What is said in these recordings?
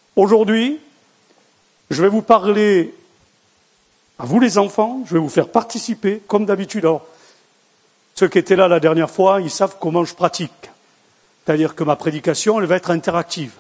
Aujourd'hui, je vais vous parler, à vous les enfants, je vais vous faire participer, comme d'habitude. Alors, ceux qui étaient là la dernière fois, ils savent comment je pratique. C'est-à-dire que ma prédication, elle va être interactive.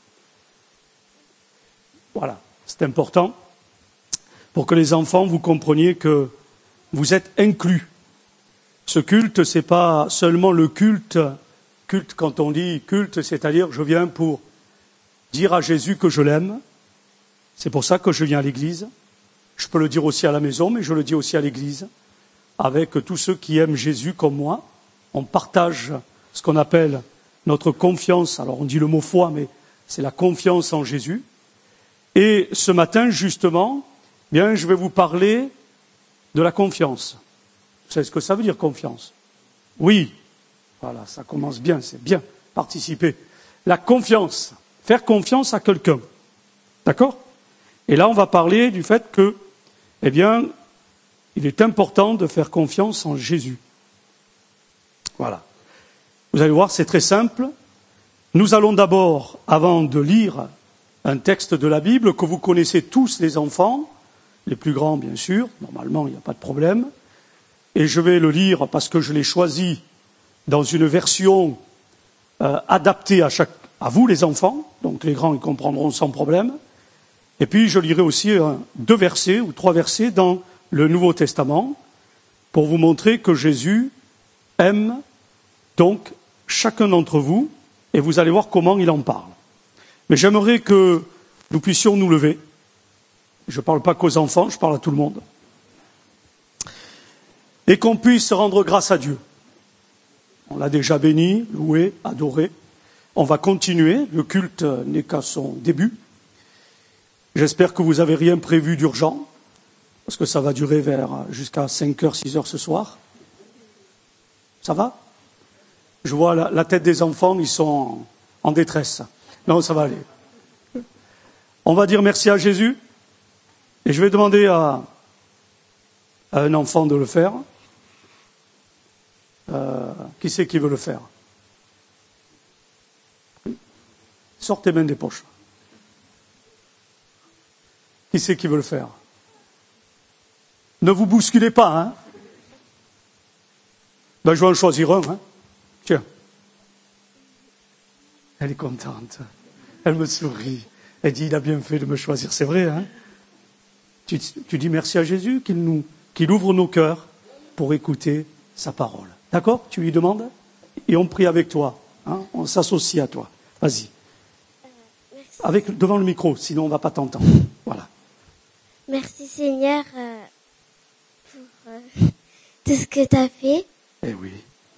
Voilà, c'est important pour que les enfants, vous compreniez que vous êtes inclus. Ce culte, c'est pas seulement le culte. Culte, quand on dit culte, c'est-à-dire je viens pour dire à Jésus que je l'aime. C'est pour ça que je viens à l'église. Je peux le dire aussi à la maison, mais je le dis aussi à l'église. Avec tous ceux qui aiment Jésus comme moi. On partage ce qu'on appelle notre confiance. Alors on dit le mot foi, mais c'est la confiance en Jésus. Et ce matin, justement, bien, je vais vous parler de la confiance. Vous savez ce que ça veut dire, confiance? Oui. Voilà, ça commence bien, c'est bien. Participer. La confiance. Faire confiance à quelqu'un. D'accord? Et là, on va parler du fait que, eh bien, il est important de faire confiance en Jésus. Voilà. Vous allez voir, c'est très simple. Nous allons d'abord, avant de lire un texte de la Bible que vous connaissez tous les enfants, les plus grands bien sûr, normalement il n'y a pas de problème, et je vais le lire parce que je l'ai choisi dans une version adaptée à vous les enfants, donc les grands ils comprendront sans problème, et puis je lirai aussi 2 versets ou 3 versets dans le Nouveau Testament pour vous montrer que Jésus aime donc chacun d'entre vous, et vous allez voir comment il en parle. Mais j'aimerais que nous puissions nous lever. Je ne parle pas qu'aux enfants, je parle à tout le monde. Et qu'on puisse rendre grâce à Dieu. On l'a déjà béni, loué, adoré. On va continuer, le culte n'est qu'à son début. J'espère que vous n'avez rien prévu d'urgent, parce que ça va durer jusqu'à 5h, 6h ce soir. Ça va? Je vois la tête des enfants, ils sont en détresse. Non, ça va aller. On va dire merci à Jésus. Et je vais demander à un enfant de le faire. Qui c'est qui veut le faire? Sors tes mains des poches. Qui c'est qui veut le faire? Ne vous bousculez pas, hein? Ben, je vais en choisir un, hein? Tiens. Elle est contente. Elle me sourit. Elle dit, il a bien fait de me choisir. C'est vrai, hein? Tu dis merci à Jésus qu'il ouvre nos cœurs pour écouter sa parole. D'accord? Tu lui demandes? Et on prie avec toi. Hein? On s'associe à toi. Vas-y. Devant le micro, sinon on ne va pas t'entendre. Voilà. Merci Seigneur pour tout ce que tu as fait. Eh oui.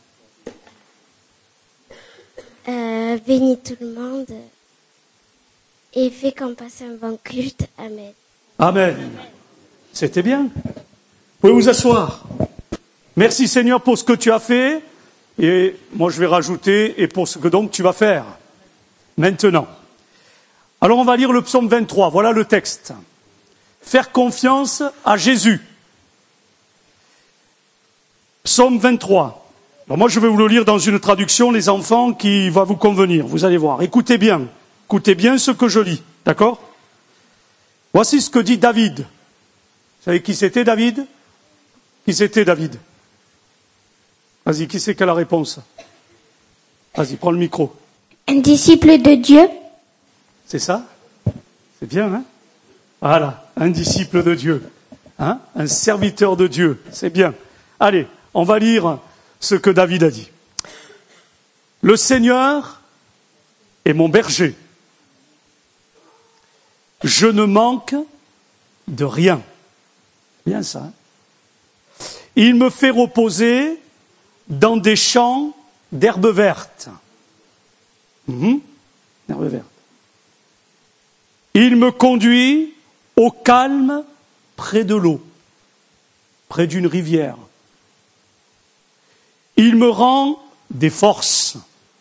Bénis tout le monde et fais qu'on passe un bon culte. Amen. Amen. C'était bien. Vous pouvez vous asseoir. Merci Seigneur pour ce que tu as fait. Et moi je vais rajouter, et pour ce que donc tu vas faire. Maintenant. Alors on va lire le psaume 23. Voilà le texte. Faire confiance à Jésus. Psaume 23. Alors moi je vais vous le lire dans une traduction, les enfants, qui va vous convenir. Vous allez voir. Écoutez bien ce que je lis. D'accord? Voici ce que dit David. Vous savez qui c'était David? Qui c'était David? Vas-y, qui c'est qui a la réponse? Vas-y, prends le micro. Un disciple de Dieu. C'est ça? C'est bien, hein? Voilà, un disciple de Dieu. Hein? Un serviteur de Dieu. C'est bien. Allez, on va lire ce que David a dit. Le Seigneur est mon berger. Je ne manque de rien. Bien ça. Hein? Il me fait reposer dans des champs d'herbes vertes. Herbes vertes. Il me conduit au calme près de l'eau, près d'une rivière. Il me rend des forces.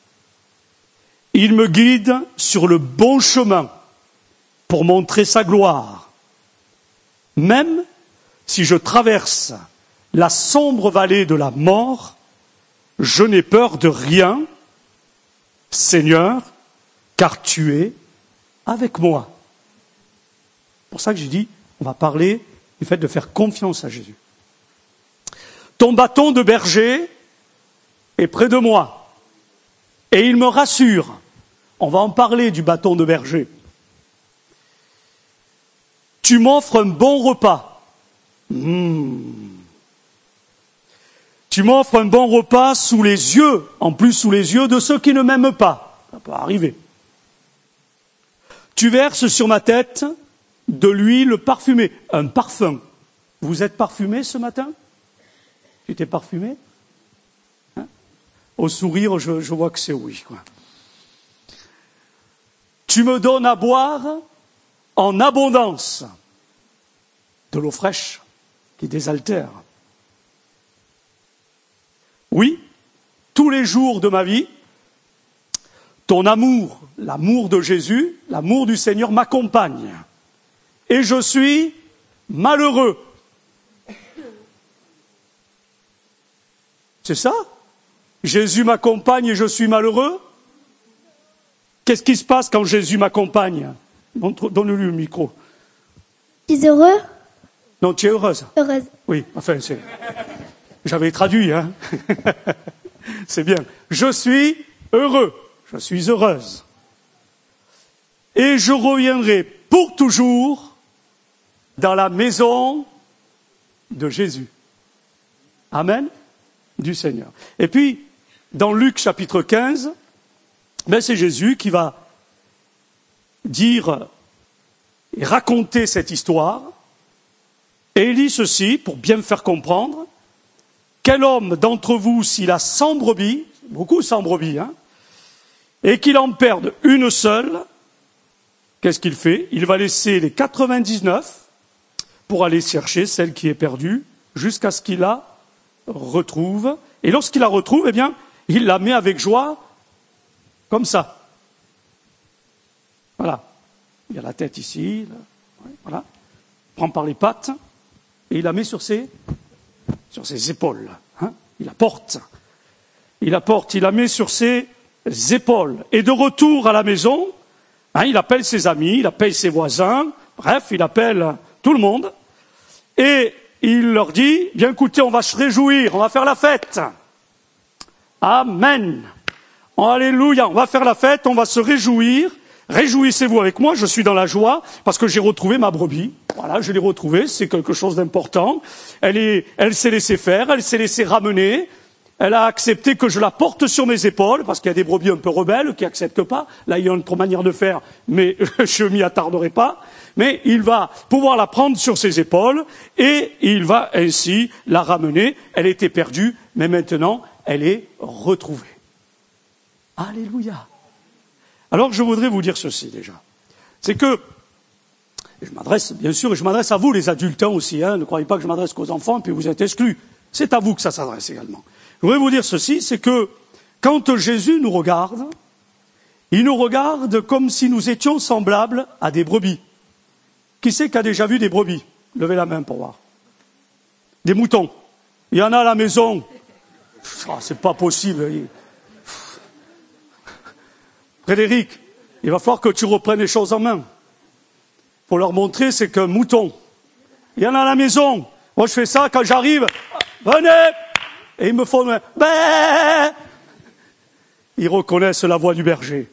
Il me guide sur le bon chemin pour montrer sa gloire. Même si je traverse la sombre vallée de la mort, je n'ai peur de rien, Seigneur, car tu es avec moi. C'est pour ça que j'ai dit, on va parler du fait de faire confiance à Jésus. Ton bâton de berger est près de moi et il me rassure. On va en parler du bâton de berger. Tu m'offres un bon repas. Tu m'offres un bon repas sous les yeux, en plus sous les yeux de ceux qui ne m'aiment pas. Ça peut arriver. Tu verses sur ma tête de l'huile parfumée, un parfum. Vous êtes parfumé ce matin? Tu t'es parfumé? Hein? Au sourire, je vois que c'est oui, quoi. Tu me donnes à boire en abondance de l'eau fraîche qui désaltère. Oui, tous les jours de ma vie, ton amour, l'amour de Jésus, l'amour du Seigneur m'accompagne. Et je suis malheureux. C'est ça? Jésus m'accompagne et je suis malheureux? Qu'est-ce qui se passe quand Jésus m'accompagne? Donne-lui le micro. Tu es heureux? Non, tu es heureuse? Heureuse. Oui, enfin, c'est... J'avais traduit, hein. C'est bien. Je suis heureux. Je suis heureuse. Et je reviendrai pour toujours dans la maison de Jésus. Amen. Du Seigneur. Et puis, dans Luc chapitre 15, c'est Jésus qui va dire et raconter cette histoire. Et il dit ceci, pour bien me faire comprendre. Quel homme d'entre vous, s'il a 100 brebis, beaucoup 100 brebis, hein, et qu'il en perde une seule, qu'est-ce qu'il fait? Il va laisser les 99 pour aller chercher celle qui est perdue jusqu'à ce qu'il la retrouve. Et lorsqu'il la retrouve, eh bien, il la met avec joie, comme ça. Voilà. Il y a la tête ici, là, voilà. Il prend par les pattes et il la met sur ses épaules. Hein, il la porte, il la met sur ses épaules. Et de retour à la maison, hein, il appelle ses amis, il appelle ses voisins, bref, il appelle tout le monde. Et il leur dit, bien écoutez, on va se réjouir, on va faire la fête. Amen. Alléluia, on va faire la fête, on va se réjouir. Réjouissez-vous avec moi, je suis dans la joie, parce que j'ai retrouvé ma brebis. Voilà, je l'ai retrouvée, c'est quelque chose d'important. Elle s'est laissée faire, elle s'est laissée ramener. Elle a accepté que je la porte sur mes épaules, parce qu'il y a des brebis un peu rebelles qui n'acceptent pas. Là, il y a une autre manière de faire, mais je m'y attarderai pas. Mais il va pouvoir la prendre sur ses épaules, et il va ainsi la ramener. Elle était perdue, mais maintenant, elle est retrouvée. Alléluia. Alors, je voudrais vous dire ceci, déjà. C'est que, je m'adresse, bien sûr, et je m'adresse à vous, les adultes aussi, hein, ne croyez pas que je m'adresse qu'aux enfants, puis vous êtes exclus. C'est à vous que ça s'adresse également. Je voudrais vous dire ceci, c'est que, quand Jésus nous regarde, il nous regarde comme si nous étions semblables à des brebis. Qui c'est qui a déjà vu des brebis? Levez la main pour voir. Des moutons. Il y en a à la maison. Ah, c'est pas possible. Frédéric, il va falloir que tu reprennes les choses en main. Pour leur montrer, c'est qu'un mouton. Il y en a à la maison. Moi, je fais ça quand j'arrive. Venez! Et ils me font ben. Ils reconnaissent la voix du berger.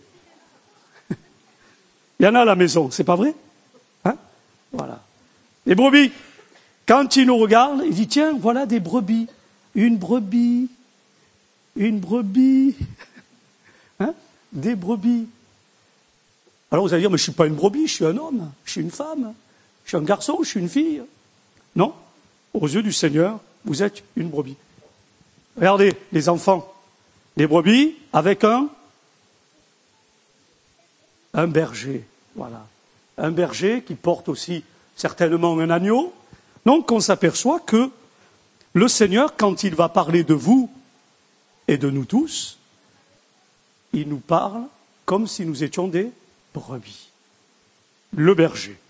Il y en a à la maison, c'est pas vrai? Hein? Voilà. Les brebis. Quand ils nous regardent, ils disent, tiens, voilà des brebis. Une brebis. Une brebis. Hein? Des brebis. Alors vous allez dire, mais je ne suis pas une brebis, je suis un homme, je suis une femme, je suis un garçon, je suis une fille. Non, aux yeux du Seigneur, vous êtes une brebis. Regardez, les enfants, des brebis avec un berger, voilà. Un berger qui porte aussi certainement un agneau. Donc on s'aperçoit que le Seigneur, quand il va parler de vous et de nous tous, il nous parle comme si nous étions des brebis. Le berger.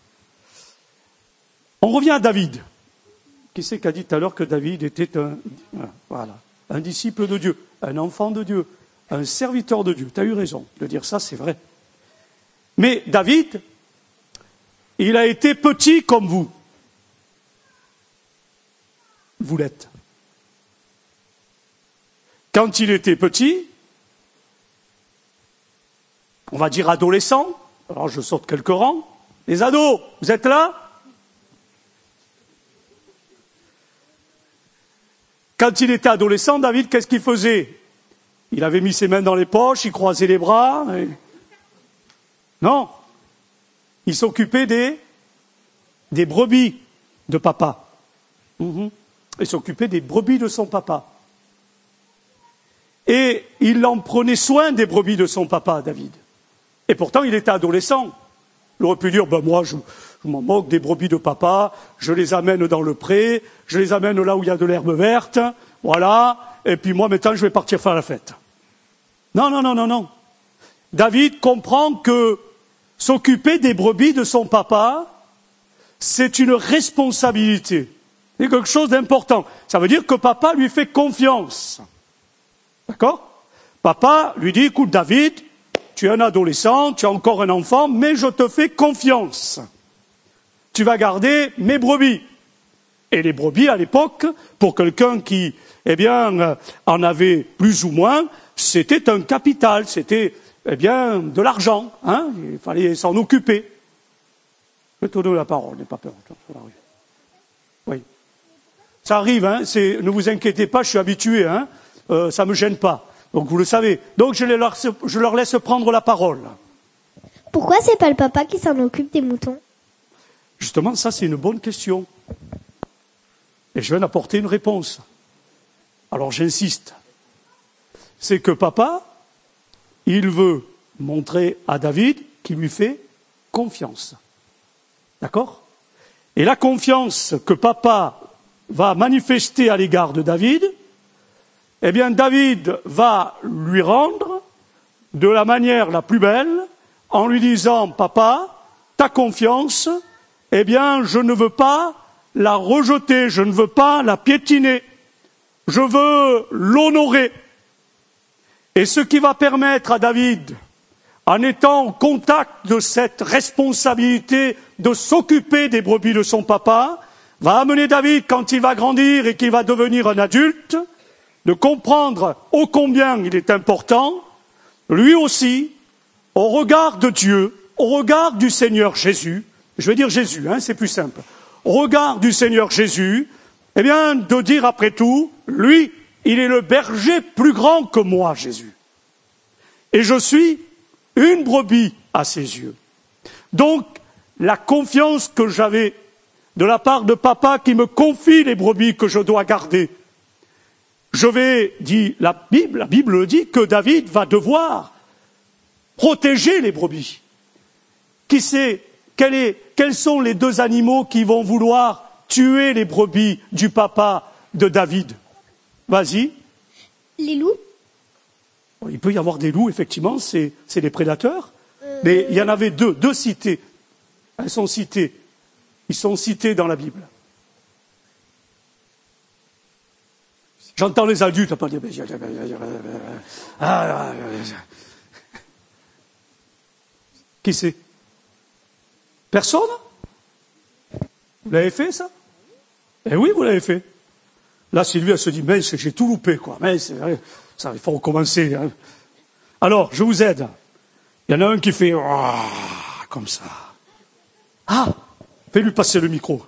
On revient à David. Qui c'est qui a dit tout à l'heure que David était un disciple de Dieu, un enfant de Dieu, un serviteur de Dieu? Tu as eu raison de dire ça, c'est vrai. Mais David, il a été petit comme vous. Vous l'êtes. Quand il était petit, on va dire adolescent, alors je saute quelques rangs, les ados, vous êtes là? Quand il était adolescent, David, qu'est-ce qu'il faisait? Il avait mis ses mains dans les poches, il croisait les bras. Non. Il s'occupait des brebis de papa. Il s'occupait des brebis de son papa. Et il en prenait soin des brebis de son papa, David. Et pourtant, il était adolescent. Il aurait pu dire, moi, je m'en moque des brebis de papa, je les amène dans le pré, je les amène là où il y a de l'herbe verte, voilà, et puis moi, maintenant, je vais partir faire la fête. Non. David comprend que s'occuper des brebis de son papa, c'est une responsabilité. C'est quelque chose d'important. Ça veut dire que papa lui fait confiance. D'accord? Papa lui dit, écoute David, tu es un adolescent, tu es encore un enfant, mais je te fais confiance. Tu vas garder mes brebis. Et les brebis, à l'époque, pour quelqu'un qui, en avait plus ou moins, c'était un capital, c'était, de l'argent, hein, il fallait s'en occuper. Je vais te donner la parole, n'aie pas peur. Oui. Ça arrive, hein, ne vous inquiétez pas, je suis habitué, hein, ça me gêne pas. Donc vous le savez. Donc je leur laisse prendre la parole. Pourquoi c'est pas le papa qui s'en occupe des moutons? Justement, ça c'est une bonne question. Et je viens d'apporter une réponse. Alors j'insiste. C'est que papa, il veut montrer à David qu'il lui fait confiance. D'accord? Et la confiance que papa va manifester à l'égard de David, David va lui rendre de la manière la plus belle en lui disant, papa, ta confiance, je ne veux pas la rejeter, je ne veux pas la piétiner, je veux l'honorer. Et ce qui va permettre à David, en étant en contact de cette responsabilité de s'occuper des brebis de son papa, va amener David, quand il va grandir et qu'il va devenir un adulte, de comprendre ô combien il est important, lui aussi, au regard de Dieu, au regard du Seigneur Jésus, je vais dire Jésus, hein, c'est plus simple, au regard du Seigneur Jésus, de dire après tout, lui, il est le berger plus grand que moi, Jésus. Et je suis une brebis à ses yeux. Donc, la confiance que j'avais de la part de papa qui me confie les brebis que je dois garder, dit la Bible le dit, que David va devoir protéger les brebis. Qui sait quels sont les deux animaux qui vont vouloir tuer les brebis du papa de David? Vas-y. Les loups. Il peut y avoir des loups, effectivement, c'est des prédateurs. Mais il y en avait deux cités. Ils sont cités dans la Bible. J'entends les adultes pas dire. Qui c'est? Personne? Vous l'avez fait, ça? Eh oui, vous l'avez fait. Là, Sylvie, elle se dit, mais j'ai tout loupé, quoi. Mais c'est vrai, ça, il faut recommencer. Hein. Alors, je vous aide. Il y en a un qui fait, comme ça. Ah, fais-lui passer le micro.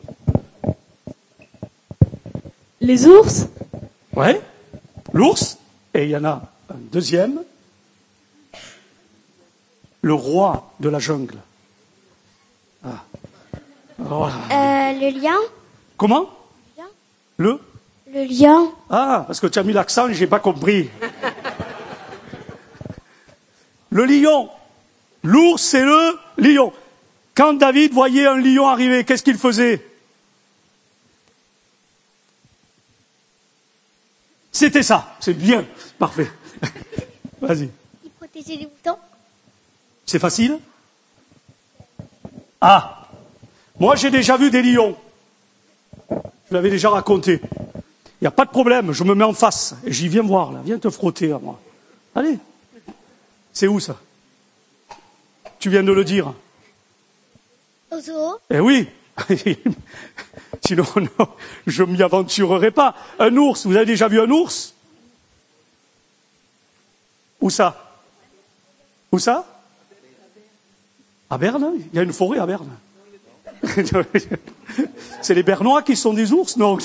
Les ours? Ouais, l'ours. Et il y en a un deuxième. Le roi de la jungle. Ah. Le lion. Comment? Le lion. Ah, parce que tu as mis l'accent, j'ai pas compris. Le lion. L'ours, c'est le lion. Quand David voyait un lion arriver, qu'est-ce qu'il faisait? C'était ça. C'est bien. Parfait. Vas-y. Il protégeait les moutons. C'est facile? Ah. Moi, j'ai déjà vu des lions. Je l'avais déjà raconté. Il n'y a pas de problème, je me mets en face. Et j'y viens voir, là. Viens te frotter à moi. Allez. C'est où, ça? Tu viens de le dire. Au zoo. Eh oui. Sinon, non, je m'y aventurerai pas. Un ours, vous avez déjà vu un ours? Où ça? Où ça? À Berne? Il y a une forêt à Berne. C'est les Bernois qui sont des ours? Non.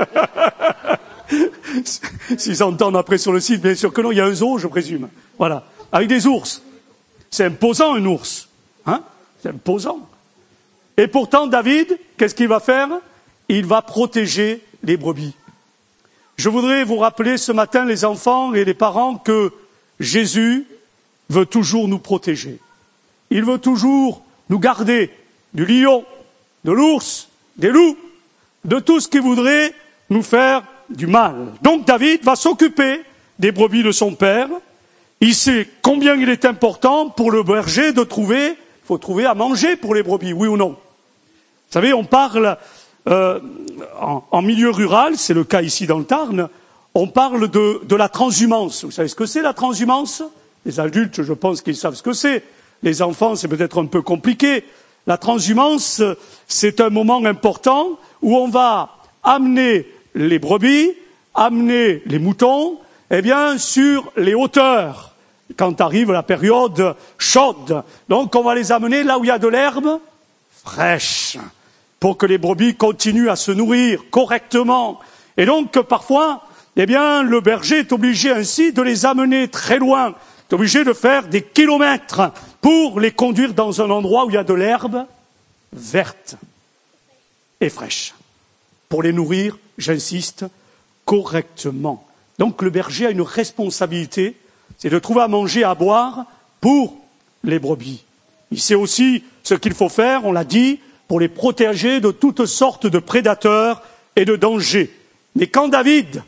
S'ils entendent après sur le site, bien sûr que non, il y a un zoo, je présume. Voilà. Avec des ours. C'est imposant, un ours. Hein? C'est imposant. Et pourtant, David, qu'est-ce qu'il va faire? Il va protéger les brebis. Je voudrais vous rappeler ce matin, les enfants et les parents, que Jésus veut toujours nous protéger. Il veut toujours nous garder du lion, de l'ours, des loups, de tout ce qui voudrait nous faire du mal. Donc David va s'occuper des brebis de son père. Il sait combien il est important pour le berger de trouver, il faut trouver à manger pour les brebis, oui ou non? Vous savez, on parle en milieu rural, c'est le cas ici dans le Tarn, on parle de la transhumance. Vous savez ce que c'est la transhumance? Les adultes, je pense qu'ils savent ce que c'est. Les enfants, c'est peut-être un peu compliqué. La transhumance, c'est un moment important où on va amener les brebis, amener les moutons, eh bien, sur les hauteurs, quand arrive la période chaude. Donc, on va les amener là où il y a de l'herbe fraîche, pour que les brebis continuent à se nourrir correctement. Et donc, parfois, eh bien, le berger est obligé ainsi de les amener très loin, est obligé de faire des kilomètres pour les conduire dans un endroit où il y a de l'herbe verte et fraîche, pour les nourrir, j'insiste, correctement. Donc le berger a une responsabilité, c'est de trouver à manger, à boire pour les brebis. Il sait aussi ce qu'il faut faire, on l'a dit, pour les protéger de toutes sortes de prédateurs et de dangers. Mais quand David,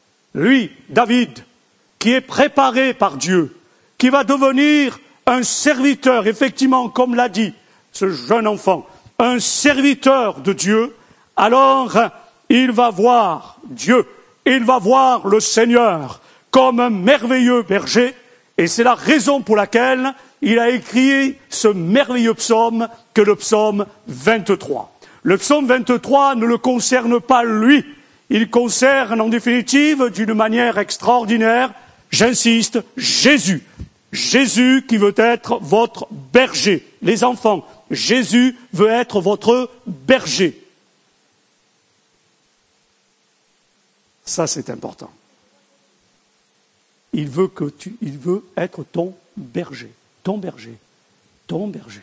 qui est préparé par Dieu, qui va devenir un serviteur, effectivement, comme l'a dit ce jeune enfant, un serviteur de Dieu, alors il va voir Dieu, il va voir le Seigneur comme un merveilleux berger, et c'est la raison pour laquelle il a écrit ce merveilleux psaume que le psaume 23. Le psaume 23 ne le concerne pas lui, il concerne en définitive, d'une manière extraordinaire, j'insiste, Jésus. Jésus qui veut être votre berger. Les enfants, Jésus veut être votre berger. Ça, c'est important. Il veut être ton berger, ton berger, ton berger.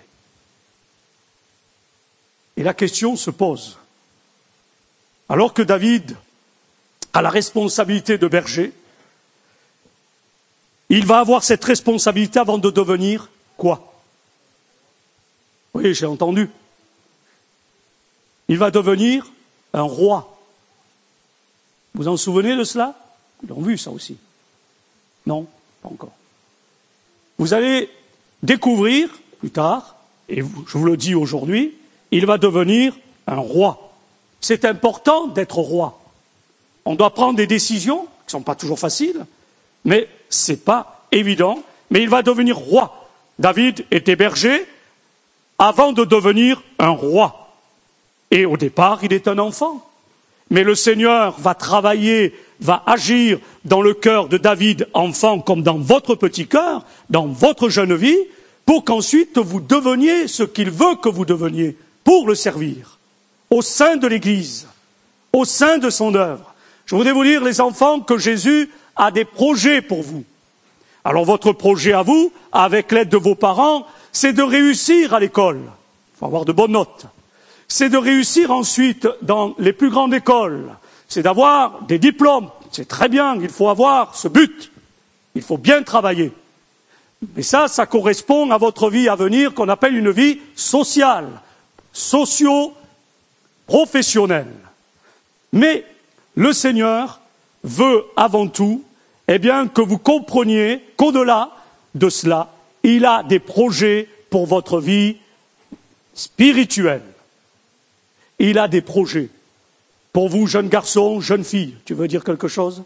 Et la question se pose. Alors que David a la responsabilité de berger, il va avoir cette responsabilité avant de devenir quoi? Oui, j'ai entendu. Il va devenir un roi. Vous en souvenez de cela? Ils l'ont vu ça aussi. Non, pas encore. Vous allez découvrir plus tard, et je vous le dis aujourd'hui, il va devenir un roi. C'est important d'être roi. On doit prendre des décisions qui ne sont pas toujours faciles, mais ce n'est pas évident. Mais il va devenir roi. David était berger avant de devenir un roi. Et au départ, il est un enfant. Mais le Seigneur va travailler, va agir dans le cœur de David, enfant, comme dans votre petit cœur, dans votre jeune vie, pour qu'ensuite vous deveniez ce qu'il veut que vous deveniez, pour le servir, au sein de l'Église, au sein de son œuvre. Je voudrais vous dire, les enfants, que Jésus a des projets pour vous. Alors votre projet à vous, avec l'aide de vos parents, c'est de réussir à l'école. Il faut avoir de bonnes notes. C'est de réussir ensuite dans les plus grandes écoles. C'est d'avoir des diplômes. C'est très bien, il faut avoir ce but. Il faut bien travailler. Mais ça correspond à votre vie à venir qu'on appelle une vie sociale, socio-professionnelle. Mais le Seigneur veut avant tout, eh bien, que vous compreniez qu'au-delà de cela, il a des projets pour votre vie spirituelle. Il a des projets. Pour vous, jeunes garçons, jeunes filles, tu veux dire quelque chose?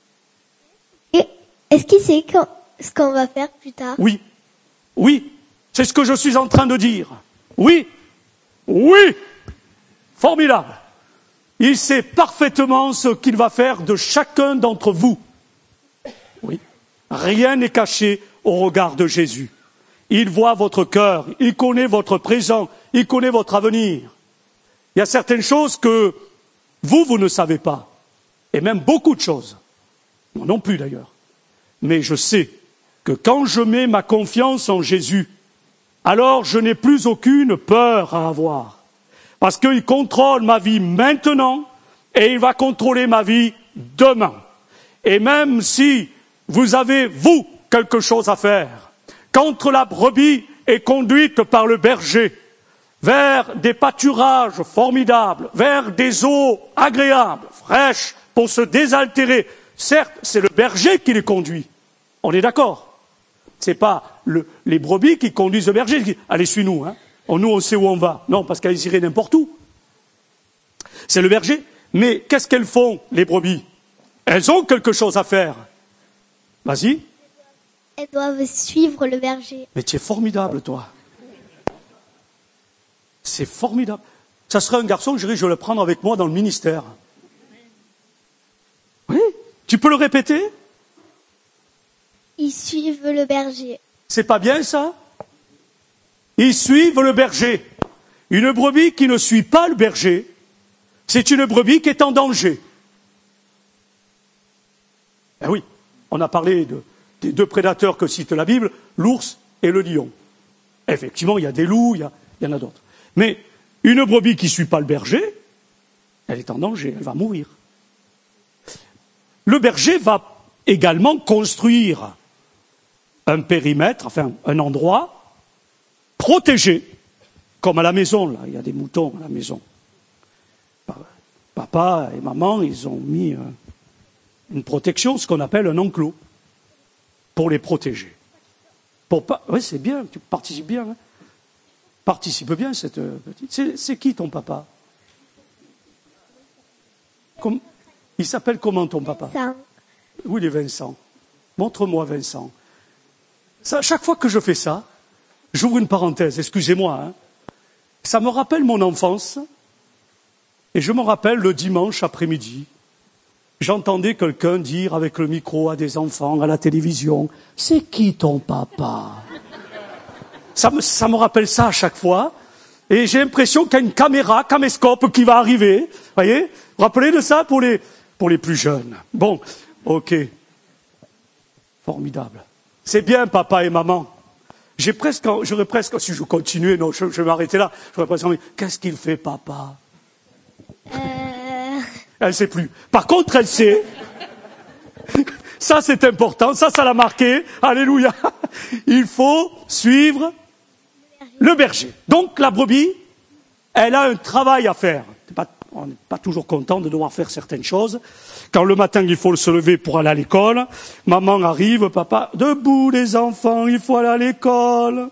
Et est-ce qu'il sait ce qu'on va faire plus tard? Oui. Oui. C'est ce que je suis en train de dire. Oui, oui, formidable. Il sait parfaitement ce qu'il va faire de chacun d'entre vous. Oui, rien n'est caché au regard de Jésus. Il voit votre cœur, il connaît votre présent, il connaît votre avenir. Il y a certaines choses que vous ne savez pas. Et même beaucoup de choses. Moi non plus d'ailleurs. Mais je sais que quand je mets ma confiance en Jésus, alors je n'ai plus aucune peur à avoir. Parce qu'il contrôle ma vie maintenant et il va contrôler ma vie demain. Et même si vous avez, vous, quelque chose à faire, quand la brebis est conduite par le berger vers des pâturages formidables, vers des eaux agréables, fraîches, pour se désaltérer, certes, c'est le berger qui les conduit. On est d'accord? C'est pas les brebis qui conduisent le berger, qui disent, allez, suis-nous, hein. Nous, on sait où on va. Non, parce qu'elles iraient n'importe où. C'est le berger. Mais qu'est-ce qu'elles font, les brebis? Elles ont quelque chose à faire. Vas-y. Elles doivent suivre le berger. Mais tu es formidable, toi. C'est formidable. Ça serait un garçon, je vais le prendre avec moi dans le ministère. Oui. Tu peux le répéter? Ils suivent le berger. C'est pas bien, ça? Ils suivent le berger. Une brebis qui ne suit pas le berger, c'est une brebis qui est en danger. Eh oui, on a parlé des deux prédateurs que cite la Bible, l'ours et le lion. Effectivement, il y a des loups, il y en a d'autres. Mais une brebis qui ne suit pas le berger, elle est en danger, elle va mourir. Le berger va également construire un périmètre, enfin un endroit protégé, comme à la maison, là, il y a des moutons à la maison. Papa et maman, ils ont mis une protection, ce qu'on appelle un enclos, pour les protéger. Oui, c'est bien, tu participes bien. Hein. Participe bien, cette petite. C'est qui ton papa? Il s'appelle comment ton papa? Vincent. Où il est Vincent? Montre-moi Vincent. Ça, chaque fois que je fais ça, j'ouvre une parenthèse, excusez-moi, hein. Ça me rappelle mon enfance, et je me rappelle le dimanche après-midi, j'entendais quelqu'un dire avec le micro à des enfants, à la télévision, « C'est qui ton papa ?» Ça me rappelle ça à chaque fois, et j'ai l'impression qu'il y a une caméra, caméscope qui va arriver, voyez? Vous vous rappelez de ça pour les plus jeunes? Bon, ok. Formidable. C'est bien, papa et maman. J'aurais presque, si je continuais, non, je vais m'arrêter là, j'aurais presque envie, qu'est-ce qu'il fait, papa? Elle ne sait plus. Par contre, elle sait. Ça, c'est important, ça l'a marqué. Alléluia. Il faut suivre le berger. Donc, la brebis, elle a un travail à faire. On n'est pas toujours content de devoir faire certaines choses. Quand le matin, il faut se lever pour aller à l'école, maman arrive, papa, debout les enfants, il faut aller à l'école.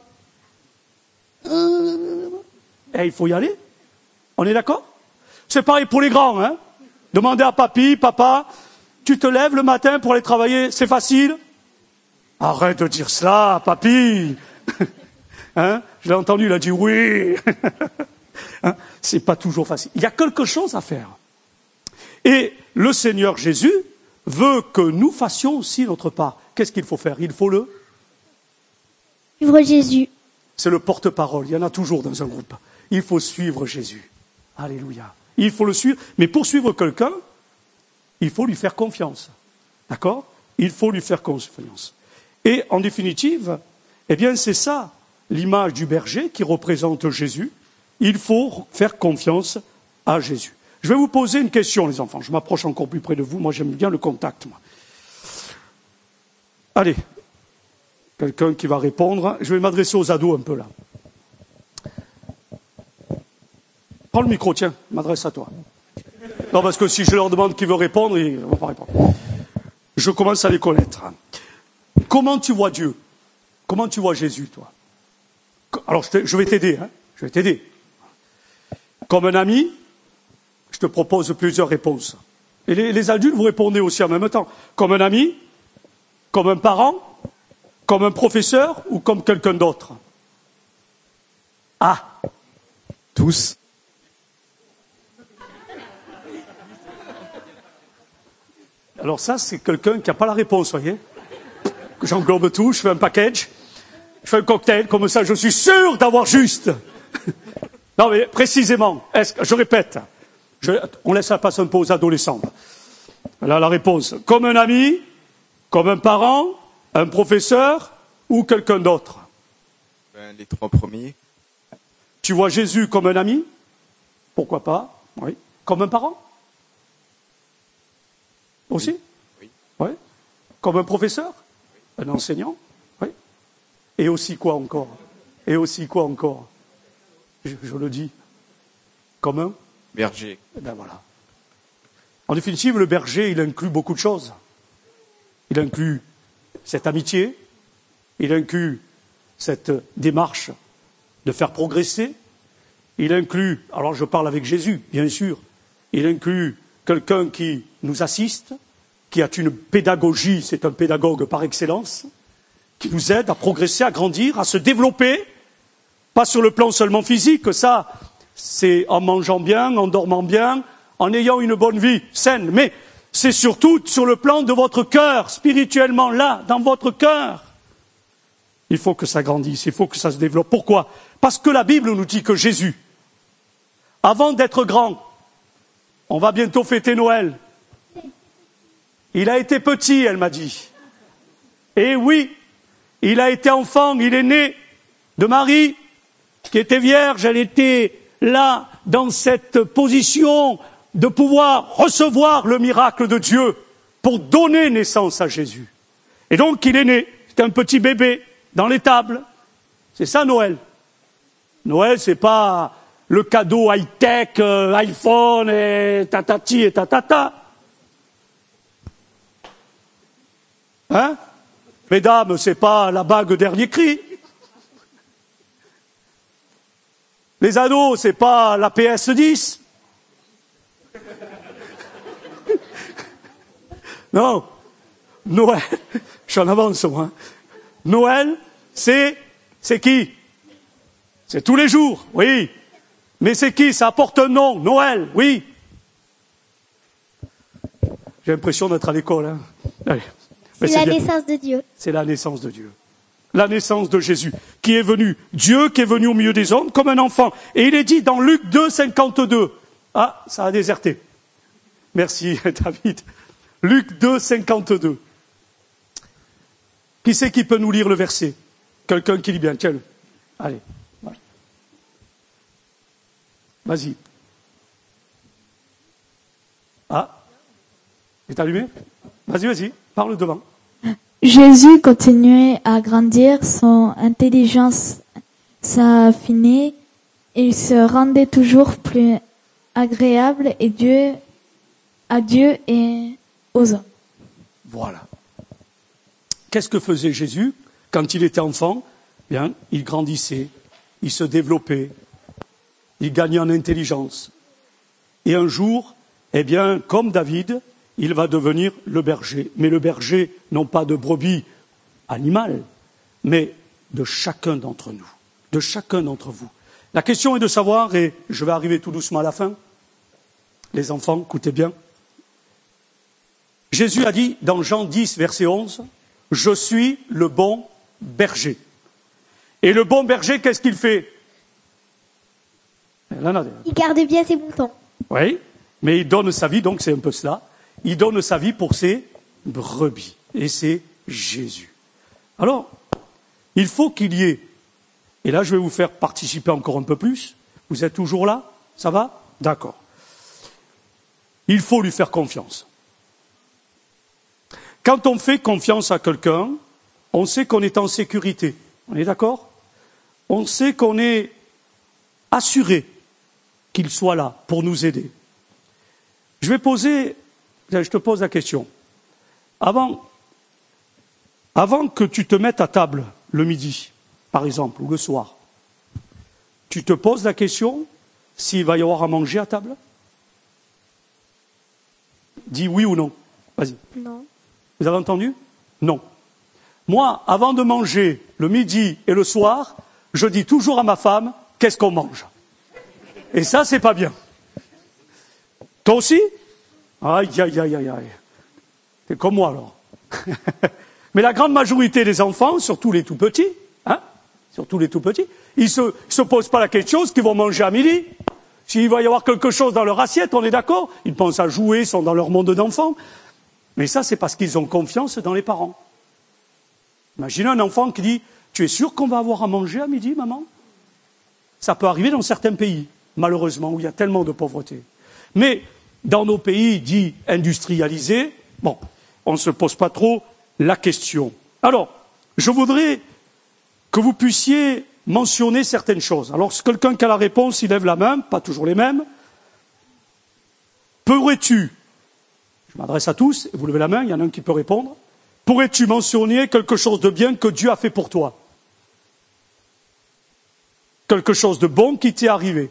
Et il faut y aller. On est d'accord? C'est pareil pour les grands, hein. Demandez à papy, papa, tu te lèves le matin pour aller travailler, c'est facile? Arrête de dire cela, papy. Hein? Je l'ai entendu, il a dit oui. Hein? C'est pas toujours facile. Il y a quelque chose à faire. Et le Seigneur Jésus veut que nous fassions aussi notre part. Qu'est-ce qu'il faut faire? Il faut suivre Jésus. C'est le porte-parole. Il y en a toujours dans un groupe. Il faut suivre Jésus. Alléluia. Il faut le suivre. Mais pour suivre quelqu'un, il faut lui faire confiance. D'accord? Il faut lui faire confiance. Et en définitive, eh bien, c'est ça l'image du berger qui représente Jésus. Il faut faire confiance à Jésus. Je vais vous poser une question, les enfants. Je m'approche encore plus près de vous. Moi, j'aime bien le contact. Moi. Allez, quelqu'un qui va répondre. Je vais m'adresser aux ados un peu là. Prends le micro, tiens, je m'adresse à toi. Non, parce que si je leur demande qui veut répondre, ils ne vont pas répondre. Je commence à les connaître. Comment tu vois Dieu? Comment tu vois Jésus, toi? Alors, je vais t'aider, hein. Je vais t'aider. Comme un ami, je te propose plusieurs réponses. Et les adultes, vous répondez aussi en même temps. Comme un ami, comme un parent, comme un professeur ou comme quelqu'un d'autre. Ah, Tous. alors ça, c'est quelqu'un qui n'a pas la réponse, voyez. J'englobe tout, je fais un package, je fais un cocktail, comme ça je suis sûr d'avoir juste. Non mais précisément, je répète, on laisse la place un peu aux adolescents. Voilà la réponse. Comme un ami, comme un parent, un professeur ou quelqu'un d'autre. Les trois premiers. Tu vois Jésus comme un ami? Pourquoi pas? Oui. Comme un parent? Aussi? Oui. Oui. Comme un professeur? Un enseignant? Oui. Et aussi quoi encore? Et aussi quoi encore? Je le dis. Comme un? Berger. Eh ben voilà. En définitive, le berger, il inclut beaucoup de choses. Il inclut cette amitié, il inclut cette démarche de faire progresser, il inclut, alors je parle avec Jésus, bien sûr, il inclut quelqu'un qui nous assiste, qui a une pédagogie, c'est un pédagogue par excellence, qui nous aide à progresser, à grandir, à se développer, pas sur le plan seulement physique, ça, c'est en mangeant bien, en dormant bien, en ayant une bonne vie saine, mais c'est surtout sur le plan de votre cœur, spirituellement, là, dans votre cœur. Il faut que ça grandisse, il faut que ça se développe. Pourquoi? Parce que la Bible nous dit que Jésus, avant d'être grand, on va bientôt fêter Noël, il a été petit, elle m'a dit. Et oui, il a été enfant, il est né de Marie, qui était vierge, elle était là, dans cette position de pouvoir recevoir le miracle de Dieu pour donner naissance à Jésus. Et donc il est né, c'est un petit bébé dans l'étable. C'est ça Noël. Noël, c'est pas le cadeau high-tech, iPhone et tatati et tatata. Hein? Mesdames, c'est pas la bague dernier cri. Les ados, c'est pas la PS10. Non. Noël, je suis en avance moi. Noël, c'est qui? C'est tous les jours, oui. Mais c'est qui? Ça apporte un nom, Noël, oui. J'ai l'impression d'être à l'école. Hein. Allez. C'est la naissance de Dieu. C'est la naissance de Dieu. La naissance de Jésus, qui est venu, Dieu qui est venu au milieu des hommes comme un enfant. Et il est dit dans Luc 2, 52. Ah, ça a déserté. Merci David. Luc 2, 52. Qui c'est qui peut nous lire le verset? Quelqu'un qui lit bien, tiens-le. Allez. Voilà. Vas-y. Ah, c'est allumé? Vas-y, parle devant. Jésus continuait à grandir, son intelligence s'affinait, il se rendait toujours plus agréable à Dieu et aux hommes. Voilà. Qu'est-ce que faisait Jésus quand il était enfant? Bien, il grandissait, il se développait, il gagnait en intelligence. Et un jour, eh bien, comme David, il va devenir le berger. Mais le berger, non pas de brebis animales, mais de chacun d'entre nous, de chacun d'entre vous. La question est de savoir, et je vais arriver tout doucement à la fin, les enfants, écoutez bien. Jésus a dit dans Jean 10, verset 11, « Je suis le bon berger ». Et le bon berger, qu'est-ce qu'il fait? Il garde bien ses boutons. Oui, mais il donne sa vie, donc c'est un peu cela. Il donne sa vie pour ses brebis. Et c'est Jésus. Alors, il faut qu'il y ait, et là je vais vous faire participer encore un peu plus. Vous êtes toujours là? Ça va? D'accord. Il faut lui faire confiance. Quand on fait confiance à quelqu'un, on sait qu'on est en sécurité. On est d'accord? On sait qu'on est assuré qu'il soit là pour nous aider. Je te pose la question. Avant que tu te mettes à table le midi, par exemple, ou le soir, tu te poses la question s'il va y avoir à manger à table? Dis oui ou non. Vas-y. Non. Vous avez entendu? Non. Moi, avant de manger le midi et le soir, je dis toujours à ma femme, qu'est-ce qu'on mange. Et ça, c'est pas bien. Toi aussi? Aïe, aïe, aïe, aïe, aïe. T'es comme moi, alors. Mais la grande majorité des enfants, surtout les tout petits, ils se posent pas la question ce qu'ils vont manger à midi. S'il va y avoir quelque chose dans leur assiette, on est d'accord? Ils pensent à jouer, ils sont dans leur monde d'enfants. Mais ça, c'est parce qu'ils ont confiance dans les parents. Imaginez un enfant qui dit « Tu es sûr qu'on va avoir à manger à midi, maman ?» Ça peut arriver dans certains pays, malheureusement, où il y a tellement de pauvreté. Mais dans nos pays dits industrialisés, bon, on ne se pose pas trop la question. Alors, je voudrais que vous puissiez mentionner certaines choses. Alors, si quelqu'un qui a la réponse, il lève la main, pas toujours les mêmes. Pourrais-tu, je m'adresse à tous, vous levez la main, il y en a un qui peut répondre. Pourrais-tu mentionner quelque chose de bien que Dieu a fait pour toi? Quelque chose de bon qui t'est arrivé?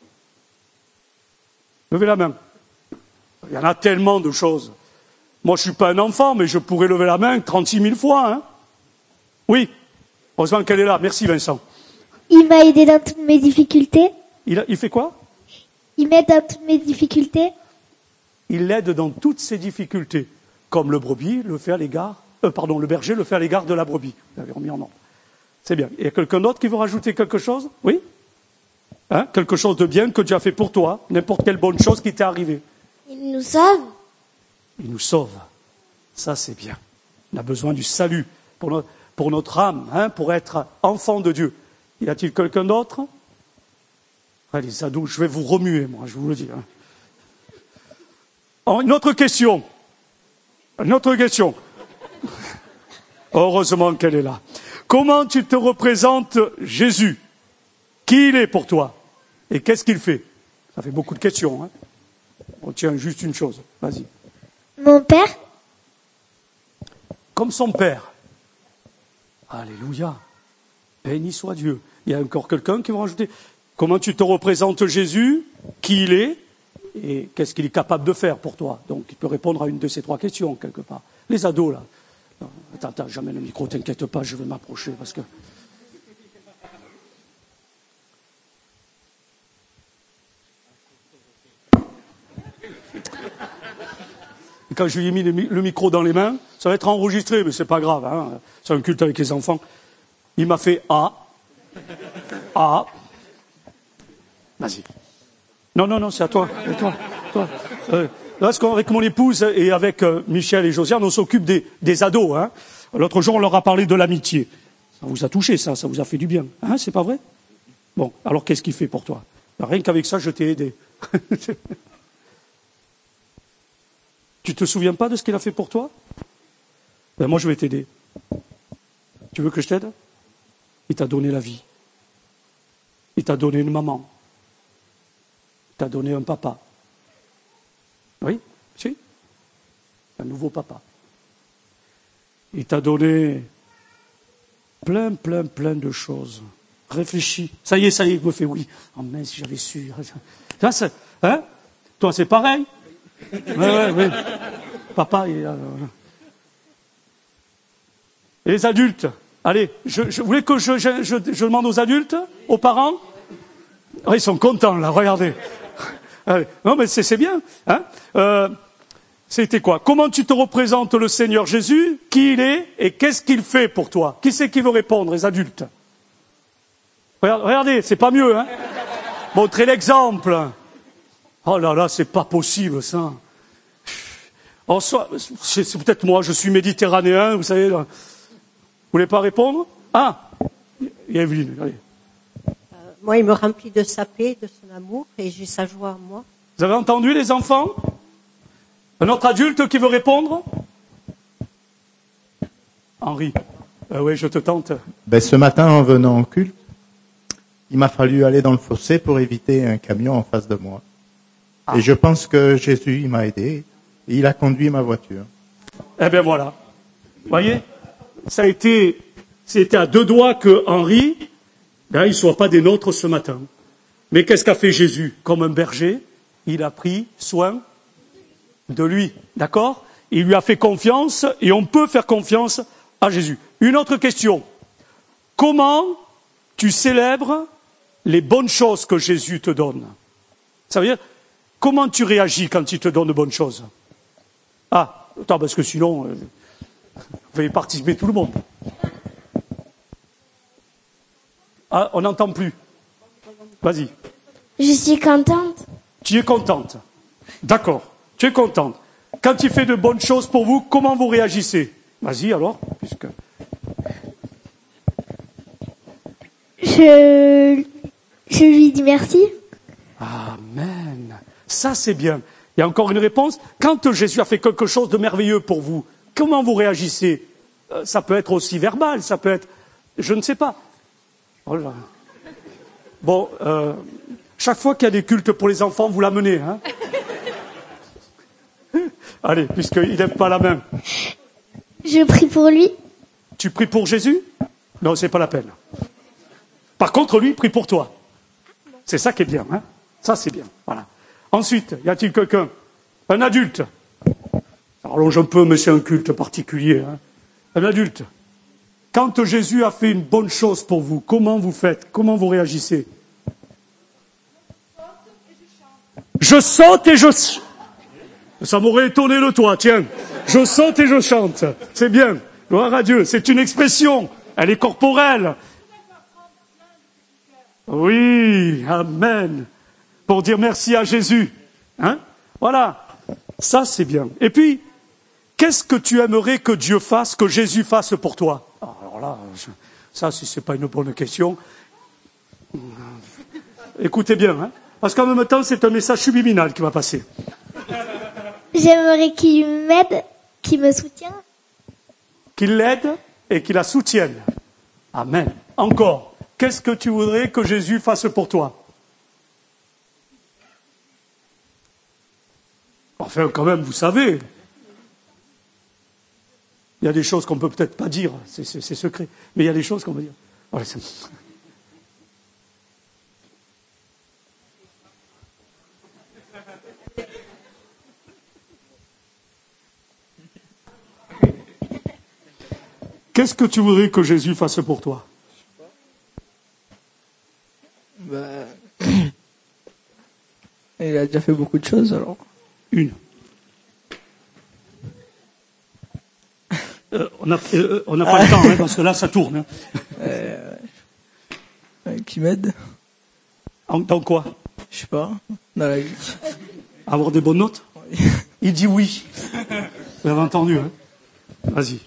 Levez la main. Il y en a tellement de choses. Moi, je ne suis pas un enfant, mais je pourrais lever la main 36 000 fois. Hein. Oui. Heureusement qu'elle est là. Merci, Vincent. Il m'a aidé dans toutes mes difficultés. Il fait quoi? Il m'aide dans toutes mes difficultés. Il l'aide dans toutes ses difficultés. Comme le berger le fait à l'égard de la brebis. Vous l'avez remis en ordre. C'est bien. Il y a quelqu'un d'autre qui veut rajouter quelque chose? Oui? Hein? Quelque chose de bien que Dieu a fait pour toi. N'importe quelle bonne chose qui t'est arrivée. Il nous sauve. Il nous sauve. Ça, c'est bien. On a besoin du salut pour notre âme, hein, pour être enfant de Dieu. Y a-t-il quelqu'un d'autre? Allez, les ados, je vais vous remuer, moi, je vous le dis. Hein. Une autre question. Heureusement qu'elle est là. Comment tu te représentes Jésus? Qui il est pour toi? Et qu'est-ce qu'il fait? Ça fait beaucoup de questions. Hein. On tient juste une chose. Vas-y. Mon père. Comme son père. Alléluia. Béni soit Dieu. Il y a encore quelqu'un qui va rajouter. Comment tu te représentes Jésus? Qui il est? Et qu'est-ce qu'il est capable de faire pour toi? Donc, il peut répondre à une de ces trois questions, quelque part. Les ados, là. Non, attends, jamais le micro, t'inquiète pas, je vais m'approcher, parce que... Et quand je lui ai mis le micro dans les mains, ça va être enregistré, mais c'est pas grave, hein. C'est un culte avec les enfants. Il m'a fait « Ah ». Vas-y. Non, c'est à toi. Parce qu'avec mon épouse et avec Michel et Josiane, on s'occupe des ados. Hein. L'autre jour, on leur a parlé de l'amitié. Ça vous a touché, ça vous a fait du bien. Hein, c'est pas vrai? Bon, alors qu'est-ce qu'il fait pour toi? Rien qu'avec ça, je t'ai aidé. Tu te souviens pas de ce qu'il a fait pour toi? Ben moi, je vais t'aider. Tu veux que je t'aide? Il t'a donné la vie. Il t'a donné une maman. Il t'a donné un papa. Oui, si. Un nouveau papa. Il t'a donné plein de choses. Réfléchis. Ça y est, il me fait oui. Oh mince, si j'avais su. Ça, hein? Toi, c'est pareil? Oui. Papa, et les adultes. Allez, je voulais que je demande aux adultes, aux parents. Oh, ils sont contents, là, regardez. Allez. Non, mais c'est bien. Hein. C'était quoi? Comment tu te représentes le Seigneur Jésus? Qui il est? Et qu'est-ce qu'il fait pour toi? Qui c'est qui veut répondre, les adultes? Regardez, c'est pas mieux, hein? Montrez l'exemple. Oh là là, c'est pas possible, ça. C'est peut-être moi, je suis méditerranéen, vous savez. Là. Vous voulez pas répondre? Ah, Evelyne, allez. Moi, il me remplit de sa paix, de son amour, et j'ai sa joie en moi. Vous avez entendu, les enfants? Un autre adulte qui veut répondre? Henri. Oui, je te tente. Ce matin, en venant au culte, il m'a fallu aller dans le fossé pour éviter un camion en face de moi. Ah. Et je pense que Jésus, il m'a aidé. Et il a conduit ma voiture. Eh bien voilà. Vous voyez? C'était à deux doigts que Henri, il ne soit pas des nôtres ce matin. Mais qu'est-ce qu'a fait Jésus? Comme un berger, il a pris soin de lui. D'accord? Il lui a fait confiance et on peut faire confiance à Jésus. Une autre question. Comment tu célèbres les bonnes choses que Jésus te donne. Ça veut dire, comment tu réagis quand il te donne de bonnes choses? Ah, attends, parce que sinon, vous allez participer tout le monde. Ah, on n'entend plus. Vas-y. Je suis contente. Tu es contente. D'accord, tu es contente. Quand il fait de bonnes choses pour vous, comment vous réagissez? Vas-y alors, puisque... Je lui dis merci. Amen. Ça, c'est bien. Il y a encore une réponse. Quand Jésus a fait quelque chose de merveilleux pour vous, comment vous réagissez? Ça peut être aussi verbal, ça peut être... Je ne sais pas. Oh là. Bon, chaque fois qu'il y a des cultes pour les enfants, vous l'amenez, hein? Allez, puisqu'il ne lève pas la main. Je prie pour lui. Tu pries pour Jésus? Non, c'est pas la peine. Par contre, lui, prie pour toi. C'est ça qui est bien, hein? Ça, c'est bien. Voilà. Ensuite, y a-t-il quelqu'un? Un adulte. Allonge un peu, mais c'est un culte particulier, hein? Un adulte. Quand Jésus a fait une bonne chose pour vous, comment vous faites? Comment vous réagissez? Je saute et je... Ça m'aurait étonné de toi, tiens. Je saute et je chante. C'est bien. Gloire à Dieu. C'est une expression. Elle est corporelle. Oui, amen. Pour dire merci à Jésus. Hein? Voilà. Ça, c'est bien. Et puis, qu'est-ce que tu aimerais que Dieu fasse, que Jésus fasse pour toi? Alors là, ça, si c'est pas une bonne question. Écoutez bien, hein? Parce qu'en même temps, c'est un message subliminal qui va passer. J'aimerais qu'il m'aide, qu'il me soutienne. Qu'il l'aide et qu'il la soutienne. Amen. Encore. Qu'est-ce que tu voudrais que Jésus fasse pour toi? Enfin, quand même, vous savez. Il y a des choses qu'on peut peut-être pas dire, c'est secret. Mais il y a des choses qu'on peut dire. Voilà, qu'est-ce que tu voudrais que Jésus fasse pour toi? Il a déjà fait beaucoup de choses, alors. Une. On n'a pas le temps, hein, parce que là, ça tourne. Hein. Qui m'aide? Dans quoi? Je sais pas. Dans la vie. Avoir des bonnes notes? Oui. Il dit oui. Vous avez entendu, hein? Vas-y.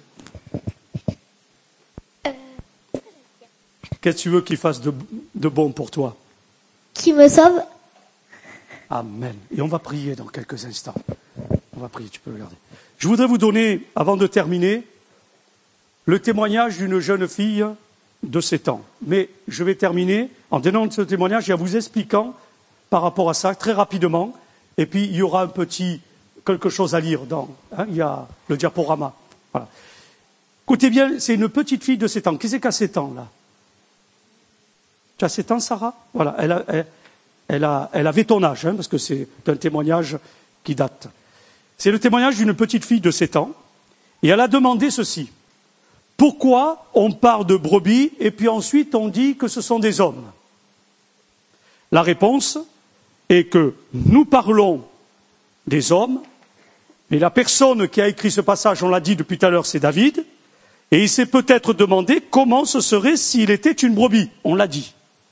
Qu'est-ce que tu veux qu'il fasse de bon pour toi? Qu'il me sauve. Amen. Et on va prier dans quelques instants. On va prier, tu peux regarder. Je voudrais vous donner, avant de terminer, le témoignage d'une jeune fille de 7 ans. Mais je vais terminer en donnant ce témoignage et en vous expliquant par rapport à ça, très rapidement. Et puis, il y aura quelque chose à lire il y a le diaporama. Voilà. Écoutez bien, c'est une petite fille de 7 ans. Qui c'est qui a 7 ans, là? Tu as 7 ans, Sarah? Voilà, elle avait ton âge, hein, parce que c'est un témoignage qui date. C'est le témoignage d'une petite fille de 7 ans, et elle a demandé ceci. Pourquoi on parle de brebis, et puis ensuite on dit que ce sont des hommes? La réponse est que nous parlons des hommes, mais la personne qui a écrit ce passage, on l'a dit depuis tout à l'heure, c'est David, et il s'est peut-être demandé comment ce serait s'il était une brebis, on l'a dit.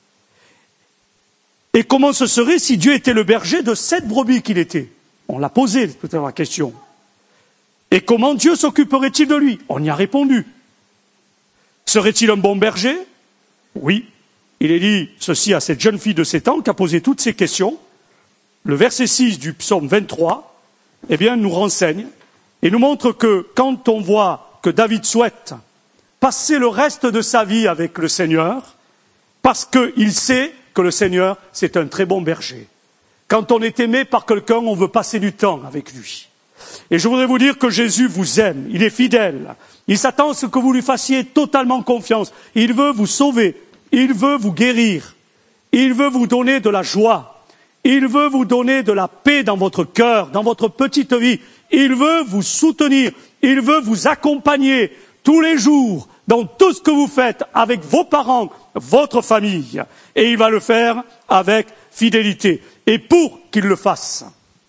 Et comment ce serait si Dieu était le berger de cette brebis qu'il était? On l'a posé peut-être la question. Et comment Dieu s'occuperait-il de lui? On y a répondu. Serait-il un bon berger? Oui. Il est dit ceci à cette jeune fille de 7 ans qui a posé toutes ces questions. Le verset 6 du psaume 23, nous renseigne et nous montre que quand on voit que David souhaite passer le reste de sa vie avec le Seigneur, parce qu'il sait que le Seigneur, c'est un très bon berger. Quand on est aimé par quelqu'un, on veut passer du temps avec lui. Et je voudrais vous dire que Jésus vous aime, il est fidèle. Il s'attend à ce que vous lui fassiez totalement confiance. Il veut vous sauver, il veut vous guérir, il veut vous donner de la joie, il veut vous donner de la paix dans votre cœur, dans votre petite vie. Il veut vous soutenir, il veut vous accompagner tous les jours, dans tout ce que vous faites avec vos parents, votre famille, et il va le faire avec fidélité. Et pour qu'il le fasse,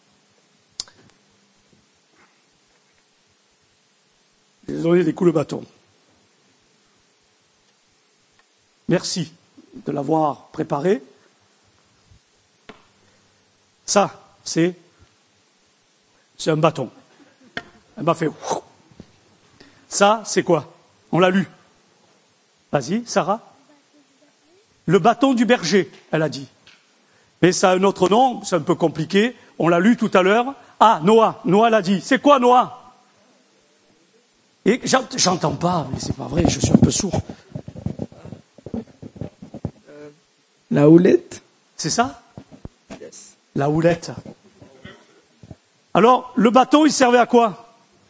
je vais donner des coups de bâton. Merci de l'avoir préparé. Ça, c'est un bâton. Elle m'a fait... Ça, c'est quoi? On l'a lu. Vas-y, Sarah. Le bâton du berger, elle a dit. Mais ça a un autre nom, c'est un peu compliqué. On l'a lu tout à l'heure. Ah, Noah. Noah l'a dit. C'est quoi, Noah? Et j'entends pas, mais c'est pas vrai, je suis un peu sourd. La houlette. C'est ça? Yes. La houlette. Alors, le bâton, il servait à quoi?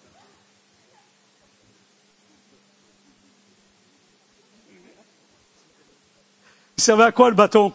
Il servait à quoi, le bâton?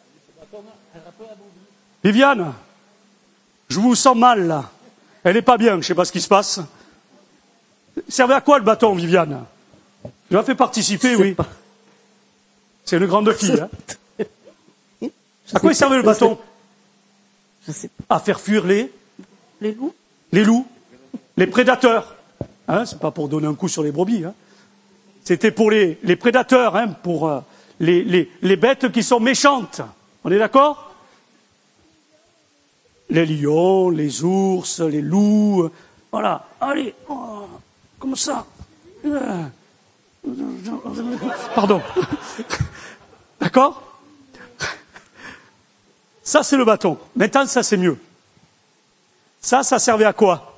Viviane, je vous sens mal, là. Elle n'est pas bien, je ne sais pas ce qui se passe. Il servait à quoi, le bâton, Viviane? Je la fais participer, oui. C'est une grande fille, hein. À quoi il servait le bâton? Je sais pas. À faire fuir les loups. Les loups, les prédateurs. Hein, c'est pas pour donner un coup sur les brebis. Hein. C'était pour les prédateurs, hein, pour les bêtes qui sont méchantes. On est d'accord? Les lions, les ours, les loups. Voilà. Allez, oh, comme ça. Pardon. D'accord? Ça, c'est le bâton. Maintenant, ça, c'est mieux. Ça servait à quoi?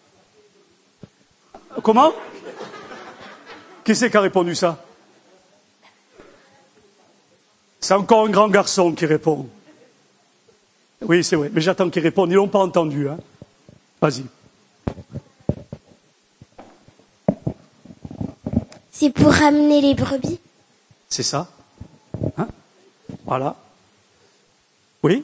Comment? Qui c'est qui a répondu ça? C'est encore un grand garçon qui répond. Oui, c'est vrai, mais j'attends qu'il réponde. Ils l'ont pas entendu. Hein. Vas-y. C'est pour ramener les brebis. C'est ça. Hein? Voilà. Oui?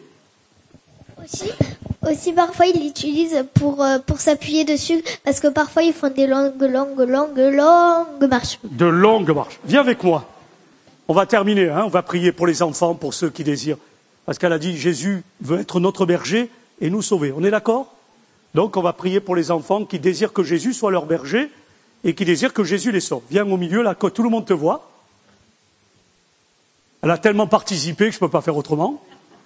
Aussi, parfois, ils l'utilisent pour s'appuyer dessus, parce que parfois, ils font des longues marches. De longues marches. Viens avec moi. On va terminer, hein. On va prier pour les enfants, pour ceux qui désirent. Parce qu'elle a dit, Jésus veut être notre berger et nous sauver. On est d'accord? Donc, on va prier pour les enfants qui désirent que Jésus soit leur berger et qui désirent que Jésus les sauve. Viens au milieu, là, que tout le monde te voit. Elle a tellement participé que je ne peux pas faire autrement.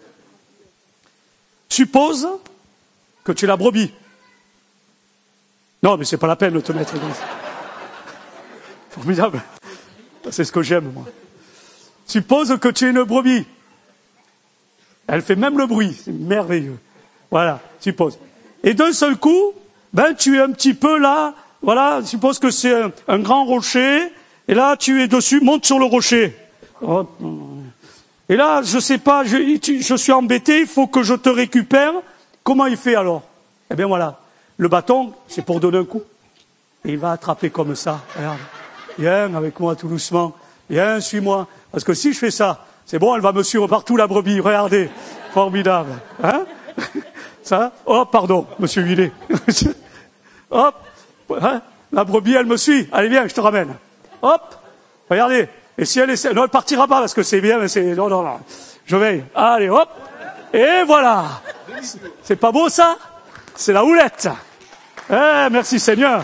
Suppose que tu es la brebis. Non, mais c'est pas la peine de te mettre. Formidable. C'est ce que j'aime, moi. Suppose que tu es une brebis. Elle fait même le bruit. C'est merveilleux. Voilà, suppose. Et d'un seul coup, tu es un petit peu là. Voilà, suppose que c'est un grand rocher. Et là, tu es dessus, monte sur le rocher. Oh. Et là, je sais pas, je suis embêté, il faut que je te récupère. Comment il fait alors? Eh bien voilà, le bâton, c'est pour donner un coup. Et il va attraper comme ça. Regarde. Viens avec moi tout doucement. Viens, suis-moi. Parce que si je fais ça, c'est bon, elle va me suivre partout, la brebis. Regardez, formidable. Hein? Ça? Oh, pardon, monsieur Villet. Hop, hein? La brebis, elle me suit. Allez, viens, je te ramène. Hop, regardez. Et si elle essaie, non, elle partira pas parce que c'est bien, mais c'est, non. Je veille. Allez, hop. Et voilà. C'est pas beau, ça? C'est la houlette. Eh, merci Seigneur.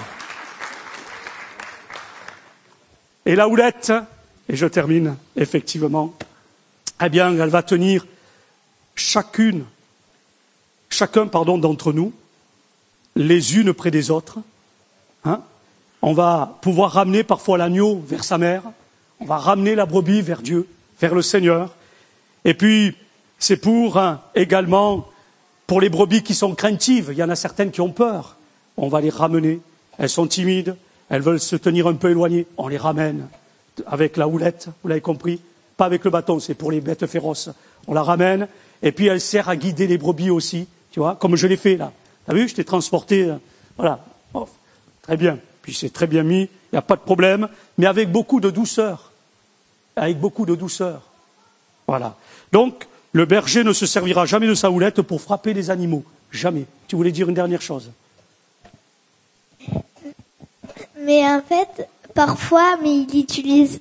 Et la houlette, et je termine, effectivement, eh bien, elle va tenir chacun, d'entre nous, les unes près des autres. Hein? On va pouvoir ramener parfois l'agneau vers sa mère. On va ramener la brebis vers Dieu, vers le Seigneur. Et puis, c'est également pour les brebis qui sont craintives. Il y en a certaines qui ont peur. On va les ramener. Elles sont timides. Elles veulent se tenir un peu éloignées. On les ramène avec la houlette. Vous l'avez compris? Pas avec le bâton, c'est pour les bêtes féroces. On la ramène. Et puis, elle sert à guider les brebis aussi. Tu vois, comme je l'ai fait là. T'as vu? Je t'ai transporté. Voilà. Oh, très bien. Puis c'est très bien mis. Il n'y a pas de problème. Mais avec beaucoup de douceur. Avec beaucoup de douceur. Voilà. Donc, le berger ne se servira jamais de sa houlette pour frapper les animaux. Jamais. Tu voulais dire une dernière chose? Mais en fait, parfois, mais il utilise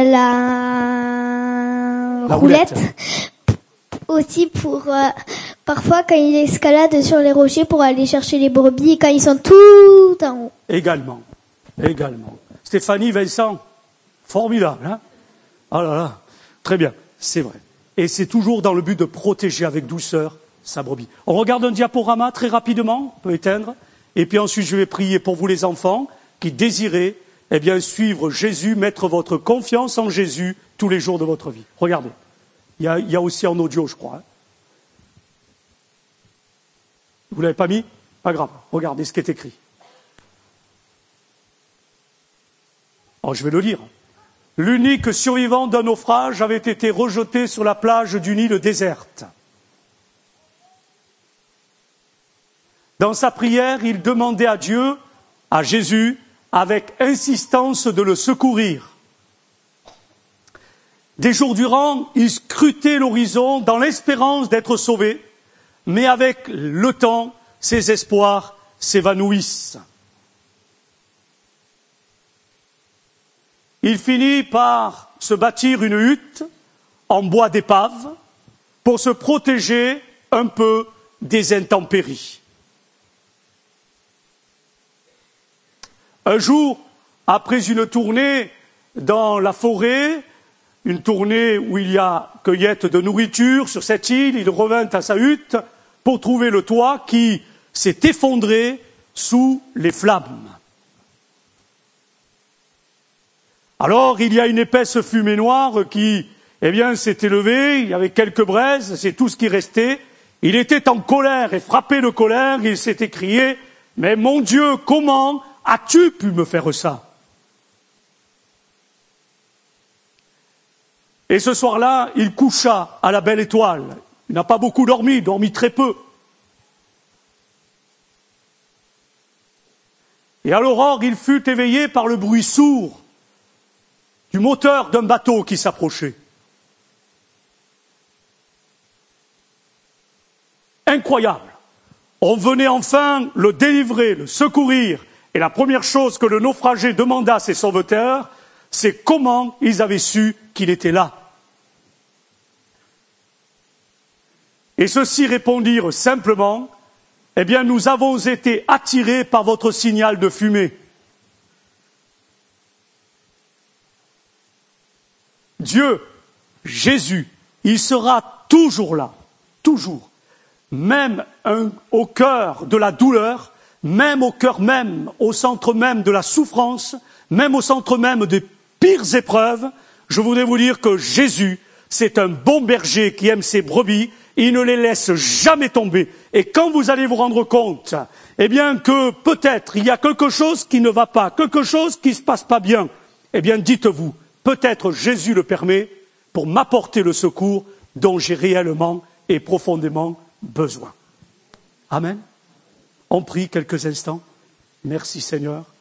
la roulette. Aussi pour parfois quand il escalade sur les rochers pour aller chercher les brebis et quand ils sont tout en haut. Également. Stéphanie, Vincent, formidable, hein? Oh là là, très bien, c'est vrai. Et c'est toujours dans le but de protéger avec douceur sa brebis. On regarde un diaporama très rapidement, on peut éteindre, et puis ensuite je vais prier pour vous les enfants qui désirez suivre Jésus, mettre votre confiance en Jésus tous les jours de votre vie. Regardez. Il y a aussi en audio, je crois. Hein. Vous l'avez pas mis? Pas grave. Regardez ce qui est écrit. Alors, je vais le lire. L'unique survivant d'un naufrage avait été rejeté sur la plage d'une île déserte. Dans sa prière, il demandait à Dieu, à Jésus, avec insistance de le secourir. Des jours durant, il scrutait l'horizon dans l'espérance d'être sauvé, mais avec le temps, ses espoirs s'évanouissent. Il finit par se bâtir une hutte en bois d'épave pour se protéger un peu des intempéries. Un jour, après une tournée dans la forêt, une tournée où il y a cueillette de nourriture sur cette île, il revint à sa hutte pour trouver le toit qui s'est effondré sous les flammes. Alors il y a une épaisse fumée noire qui, s'est élevée, il y avait quelques braises, c'est tout ce qui restait. Il était en colère et frappé de colère, il s'est écrié « Mais mon Dieu, comment as-tu pu me faire ça ?» Et ce soir-là, il coucha à la belle étoile. Il n'a pas beaucoup dormi très peu. Et à l'aurore, il fut éveillé par le bruit sourd du moteur d'un bateau qui s'approchait. Incroyable. On venait enfin le délivrer, le secourir. Et la première chose que le naufragé demanda à ses sauveteurs, c'est comment ils avaient su qu'il était là. Et ceux-ci répondirent simplement, nous avons été attirés par votre signal de fumée. Dieu, Jésus, il sera toujours là, toujours, même au cœur de la douleur, même au cœur même, au centre même de la souffrance, même au centre même des pires épreuves. Je voudrais vous dire que Jésus, c'est un bon berger qui aime ses brebis, il ne les laisse jamais tomber. Et quand vous allez vous rendre compte, que peut-être il y a quelque chose qui ne va pas, quelque chose qui ne se passe pas bien, dites-vous, peut-être Jésus le permet pour m'apporter le secours dont j'ai réellement et profondément besoin. Amen. On prie quelques instants. Merci Seigneur.